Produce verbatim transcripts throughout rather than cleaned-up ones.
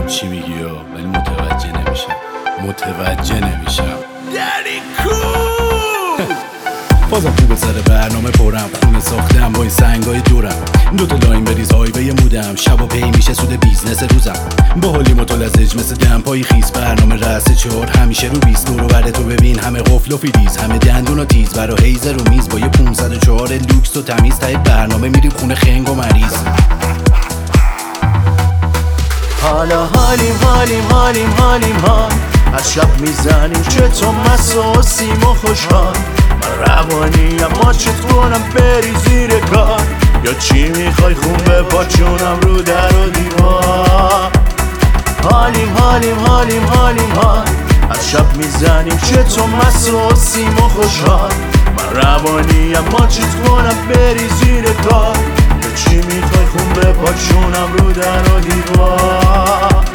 میدونم چی میگی ولی متوجه نمیشم متوجه نمیشم یعنی کو بازم خوبه سر برنامه پرم خونه ساختم با این سنگای دورم دوتا لاین بریز هایوی مودم شب و پی میشه سود بیزنس روزم با حالی متلزج مثل دمپایی خیس برنامه رأس چهار همیشه رو بیست دورو بره تو ببین همه قفل و فیلیز همه دندون و تیز برا هیزر و میز با یه پونصد و چهار لوکس و تمیز تای برنامه میریم خونه خنگ و مریض حالا حالیم حالیم حالیم حالیم ها از شب میزنیم چه تو مساسیم و خوشحال من روانی اما چت کنم بری زیر کار یا چی میخوای خون به پاچونم رو در و دیوار حالیم حالیم حالیم حالیم ها از شب میزنیم چه تو مساسیم و خوشحال من روانی اما چت کنم بری زیر کار یا چی میخوای خون به پاچونم رو در و دیوار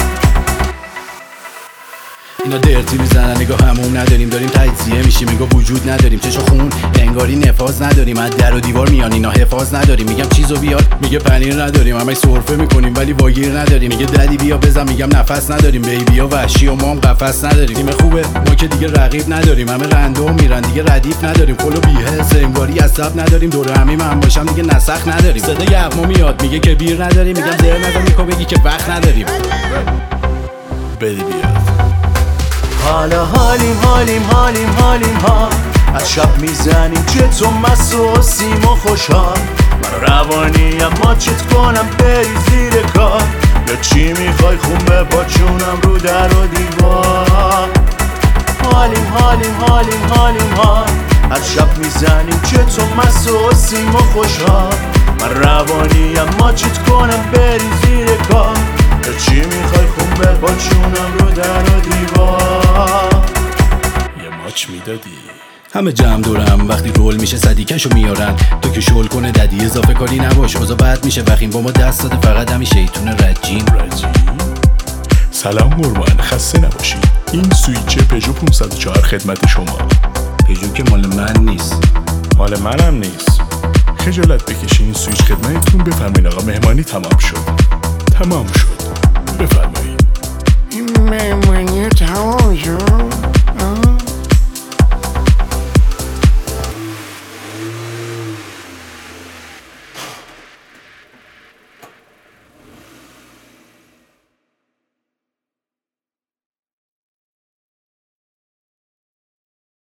اینا درتی میزنن نگاه همون نداریم داریم تجزیه میشیم انگار وجود نداریم چشو خون انگاری نفاذ نداریم از در و دیوار میان اینا حفاظ نداریم میگم چیزو بیار میگه پنیر نداریم همش سرفه میکنیم ولی واگیر نداریم میگه ددی بیا بزن میگم نفس نداریم بیبیا وحشی و ما هم قفس نداریم تیم خوبه ما که دیگه رقیب نداریم همه رندوم میرن دیگه ردیف نداریم کلو بی‌حس انگاری عصب نداریم دور همه من باشم دیگه نسخ نداریم صدا یغما میاد میگه که بیر نداریم میگم در نظر میکو بگی که وقت نداریم بده بیاد حالا حالیم حالیم حالیم حالیم ها از شب میزنیم چه تو مساسیم و خوشحال من روانی اما چت کنم بری زیر کار یا چی میخوای خون به پاچونم رو در و دیوار حالیم حالیم حالیم حالیم ها از شب میزنیم چه تو مساسیم و خوشحال من روانی اما چت کنم بری زیر کار یا چی میخوای خون به پاچونم رو در و دیوار یه ماچ میدادی همه جمع دورم وقتی رول میشه صدیکشو میارن تو که شل کنه ددی اضافه کاری نباش اوضاع بد میشه وقیم با ما دست داده فقط همی شیطون رجیم رجیم سلام قربان خسته نباشید این سویچ پژو پانصد و چهار خدمت شما پژو که مال من نیست مال منم نیست خجالت بکشین این سویچ خدمتتون بفرمایید آقا مهمانی تمام شد تمام شد بفرمایید این مهمانی تمام شد